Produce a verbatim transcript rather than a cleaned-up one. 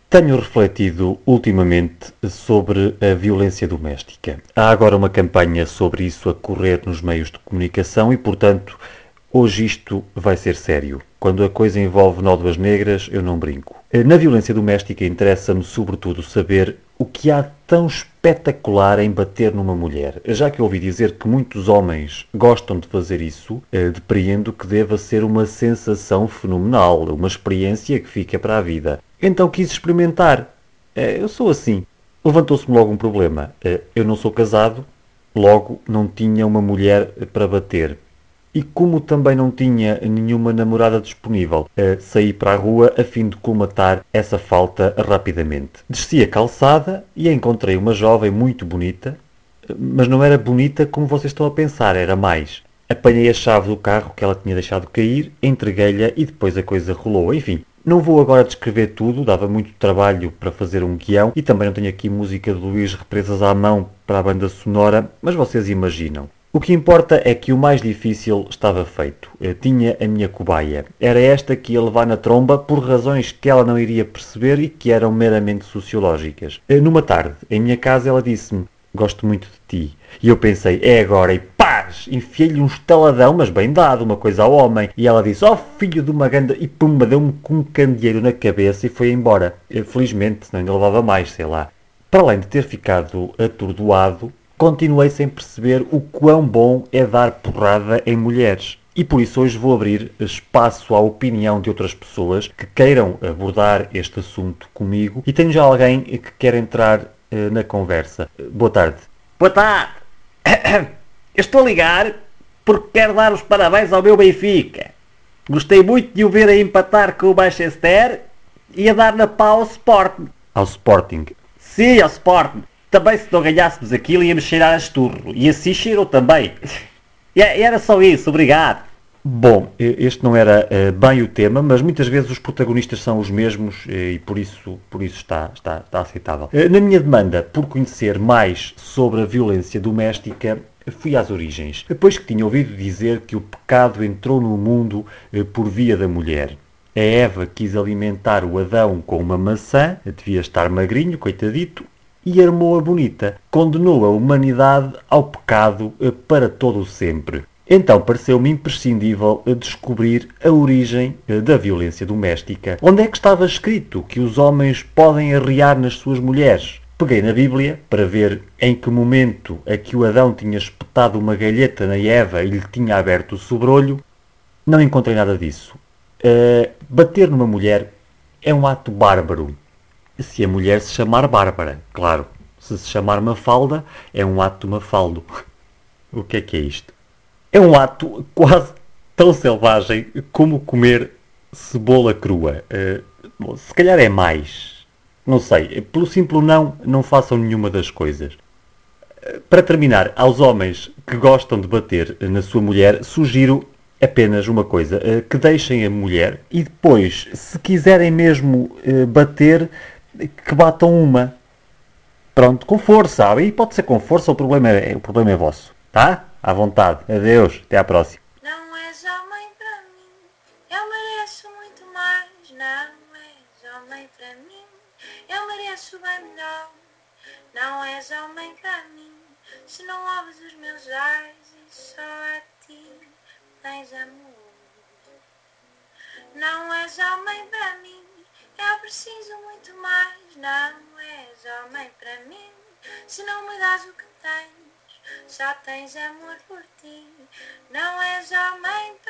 Tenho refletido ultimamente sobre a violência doméstica. Há agora uma campanha sobre isso a correr nos meios de comunicação e, portanto, hoje isto vai ser sério. Quando a coisa envolve nódoas negras, eu não brinco. Na violência doméstica interessa-me sobretudo saber o que há tão espetacular em bater numa mulher. Já que ouvi dizer que muitos homens gostam de fazer isso, depreendo que deva ser uma sensação fenomenal, uma experiência que fica para a vida. Então quis experimentar. Eu sou assim. Levantou-se-me logo um problema. Eu não sou casado, logo não tinha uma mulher para bater. E como também não tinha nenhuma namorada disponível, saí para a rua a fim de colmatar essa falta rapidamente. Desci a calçada e encontrei uma jovem muito bonita, mas não era bonita como vocês estão a pensar, era mais. Apanhei a chave do carro que ela tinha deixado cair, entreguei-lhe e depois a coisa rolou. Enfim, não vou agora descrever tudo, dava muito trabalho para fazer um guião e também não tenho aqui música de Luís Represas à mão para a banda sonora, mas vocês imaginam. O que importa é que o mais difícil estava feito. Eu tinha a minha cobaia. Era esta que ia levar na tromba por razões que ela não iria perceber e que eram meramente sociológicas. Numa tarde, em minha casa, ela disse-me: "Gosto muito de ti." E eu pensei: é agora, e paz! Enfiei-lhe um estaladão, mas bem dado, uma coisa ao homem. E ela disse: "Oh, filho de uma ganda..." E pumba, deu-me com um candeeiro na cabeça e foi embora. Felizmente, senão ainda levava mais, sei lá. Para além de ter ficado atordoado, continuei sem perceber o quão bom é dar porrada em mulheres. E por isso hoje vou abrir espaço à opinião de outras pessoas que queiram abordar este assunto comigo. E tenho já alguém que quer entrar uh, na conversa. Boa tarde. Boa tarde. Eu estou a ligar porque quero dar os parabéns ao meu Benfica. Gostei muito de o ver a empatar com o Manchester e a dar na pau ao Sporting. Ao Sporting? Sim, ao Sporting. Também se não ganhássemos aquilo ia-me cheirar a esturro. E assim cheirou também. E era só isso, obrigado. Bom, este não era uh, bem o tema, mas muitas vezes os protagonistas são os mesmos uh, e por isso, por isso está, está, está aceitável. Uh, na minha demanda por conhecer mais sobre a violência doméstica, fui às origens. Depois que tinha ouvido dizer que o pecado entrou no mundo uh, por via da mulher. A Eva quis alimentar o Adão com uma maçã, devia estar magrinho, coitadito, e armou a bonita. Condenou a humanidade ao pecado uh, para todo o sempre. Então pareceu-me imprescindível descobrir a origem da violência doméstica. Onde é que estava escrito que os homens podem arrear nas suas mulheres? Peguei na Bíblia para ver em que momento é que o Adão tinha espetado uma galheta na Eva e lhe tinha aberto o sobrolho. Não encontrei nada disso. Uh, bater numa mulher é um ato bárbaro. Se a mulher se chamar Bárbara, claro. Se se chamar Mafalda, é um ato mafaldo. O que é que é isto? É um ato quase tão selvagem como comer cebola crua. Uh, bom, se calhar é mais. Não sei. Pelo simples não, não façam nenhuma das coisas. Uh, para terminar, aos homens que gostam de bater na sua mulher, sugiro apenas uma coisa. Uh, que deixem a mulher e depois, se quiserem mesmo uh, bater, que batam uma. Pronto, com força. E pode ser com força, o problema é, o problema é vosso. Tá? À vontade. Adeus. Até à próxima. Não és homem para mim, eu mereço muito mais. Não és homem para mim, eu mereço bem melhor. Não és homem para mim, se não ouves os meus ais e só a ti tens amor. Não és homem para mim, eu preciso muito mais. Não és homem para mim, se não me dás o que tens. Só tens amor por ti. Não és homem